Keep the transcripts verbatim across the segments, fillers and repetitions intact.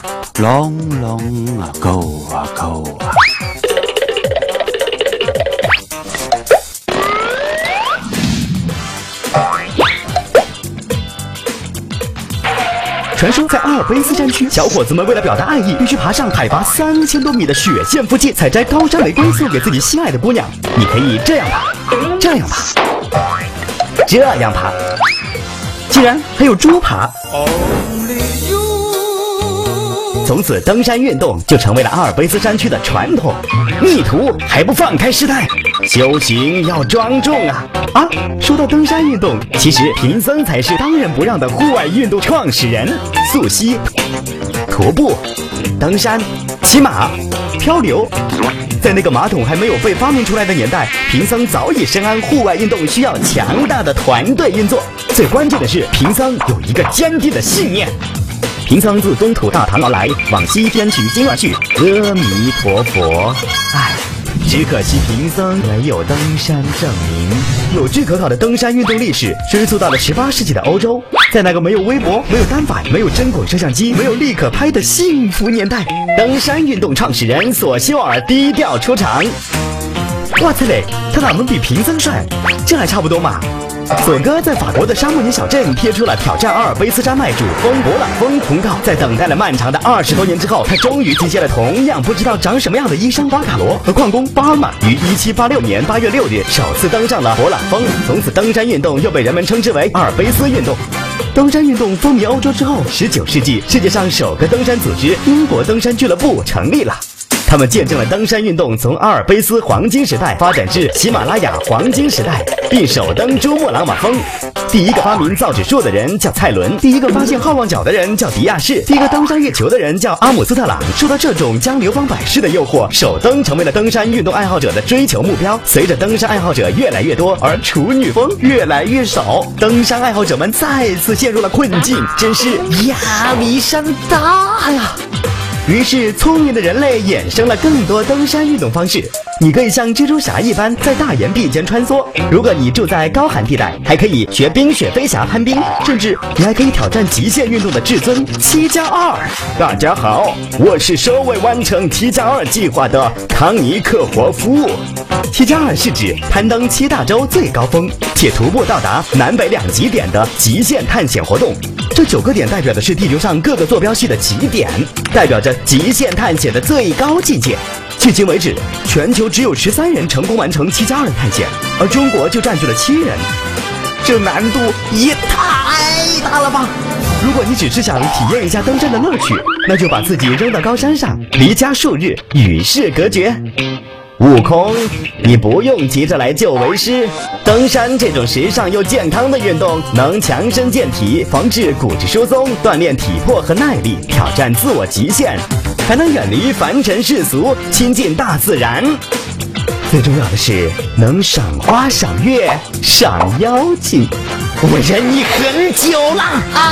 long long ago ago。传说在阿尔卑斯山区，小伙子们为了表达爱意，必须爬上海拔三千多米的雪线附近，采摘高山玫瑰送给自己心爱的姑娘。你可以这样爬，这样爬，这样爬，竟然还有猪爬。从此，登山运动就成为了阿尔卑斯山区的传统。逆徒还不放开师太，修行要庄重啊！啊，说到登山运动，其实贫僧才是当仁不让的户外运动创始人。溯溪、徒步、登山、骑马、漂流，在那个马桶还没有被发明出来的年代，贫僧早已深谙户外运动需要强大的团队运作。最关键的是，贫僧有一个坚定的信念。贫僧自东土大唐而来，往西天取经而去。阿弥陀佛。唉，只可惜贫僧没有登山证明。有据可考的登山运动历史追溯到了十八世纪的欧洲，在那个没有微博、没有单反、没有针孔摄像机、没有立可拍的幸福年代，登山运动创始人索修尔低调出场。哇塞嘞，他哪能比贫僧帅？这还差不多嘛。索哥在法国的沙漠尼小镇贴出了挑战阿尔卑斯山脉主峰勃朗峰通告，在等待了漫长的二十多年之后，他终于集结了同样不知道长什么样的医生巴卡罗和矿工巴尔玛，于一七八六年八月六日首次登上了勃朗峰。从此，登山运动又被人们称之为阿尔卑斯运动。登山运动风靡欧洲之后，十九世纪，世界上首个登山组织——英国登山俱乐部成立了。他们见证了登山运动从阿尔卑斯黄金时代发展至喜马拉雅黄金时代，并首登珠穆朗玛峰。第一个发明造纸术的人叫蔡伦，第一个发现好望角的人叫迪亚士，第一个登上月球的人叫阿姆斯特朗。受到这种将流芳百世的诱惑，首登成为了登山运动爱好者的追求目标。随着登山爱好者越来越多，而处女峰越来越少，登山爱好者们再次陷入了困境，真是压力山大呀！于是，聪明的人类衍生了更多登山运动方式。你可以像蜘蛛侠一般在大岩壁间穿梭；如果你住在高寒地带，还可以学冰雪飞侠攀冰，甚至你还可以挑战极限运动的至尊七加二。大家好，我是首位完成七加二计划的康尼克霍夫。七加二是指攀登七大洲最高峰，且徒步到达南北两极点的极限探险活动。这九个点代表的是地球上各个坐标系的极点，代表着极限探险的最高境界。迄今为止，全球只有十三人成功完成七加二的探险，而中国就占据了七人，这难度也太大了吧！如果你只是想体验一下登山的乐趣，那就把自己扔到高山上，离家数日，与世隔绝。悟空，你不用急着来救为师。登山这种时尚又健康的运动，能强身健体，防治骨质疏松，锻炼体魄和耐力，挑战自我极限，还能远离凡尘世俗，亲近大自然。最重要的是，能赏花、赏月、赏妖精。我忍你很久了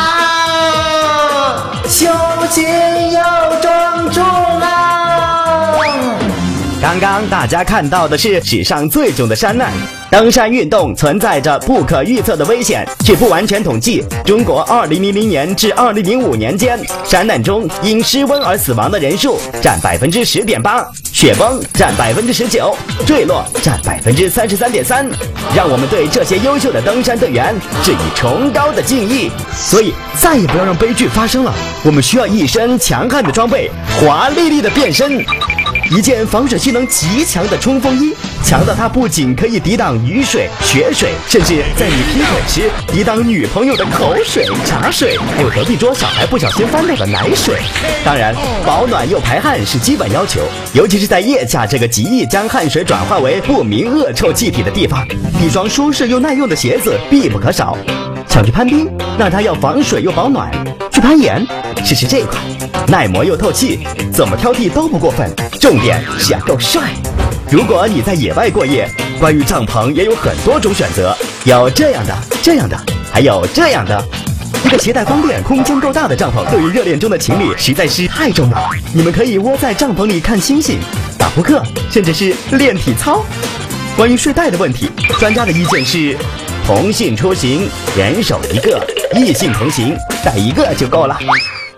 啊！修行要庄重啊！刚刚大家看到的是史上最囧的山难。登山运动存在着不可预测的危险。据不完全统计，中国二零零零年至二零零五年间，山难中因失温而死亡的人数占百分之十点八，雪崩占百分之十九，坠落占百分之三十三点三。让我们对这些优秀的登山队员致以崇高的敬意。所以，再也不要让悲剧发生了。我们需要一身强悍的装备，华丽丽的变身。一件防水性能极强的冲锋衣，强到它不仅可以抵挡雨水、雪水，甚至在你劈腿时抵挡女朋友的口水、茶水，还有隔壁桌小孩不小心翻到的奶水。当然，保暖又排汗是基本要求，尤其是在腋下这个极易将汗水转化为不明恶臭气体的地方，一双舒适又耐用的鞋子必不可少。想去攀冰，那它要防水又保暖；去攀岩，试试这款，耐磨又透气，怎么挑剔都不过分。重点是要够帅。如果你在野外过夜，关于帐篷也有很多种选择，有这样的、这样的，还有这样的。一个携带方便、空间够大的帐篷，对于热恋中的情侣实在是太重要。你们可以窝在帐篷里看星星、打扑克，甚至是练体操。关于睡袋的问题，专家的意见是：同性出行，人手一个；异性同行，带一个就够了。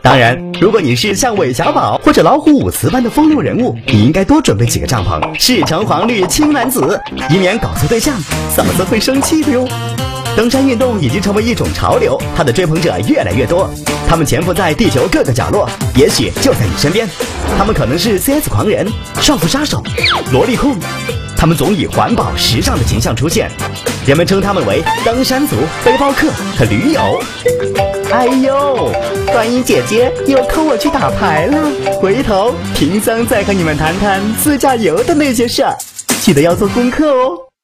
当然，如果你是像韦小宝或者老虎伍兹般的风流人物，你应该多准备几个帐篷，赤橙黄绿青蓝紫，以免搞错对象，嫂子会生气的哟。登山运动已经成为一种潮流，它的追捧者越来越多，他们潜伏在地球各个角落，也许就在你身边。他们可能是 C S 狂人、少妇杀手、萝莉控，他们总以环保时尚的形象出现，人们称他们为登山族、背包客和驴友。哎呦，观音姐姐又扣我去打牌了，回头贫僧再和你们谈谈自驾游的那些事儿，记得要做功课哦。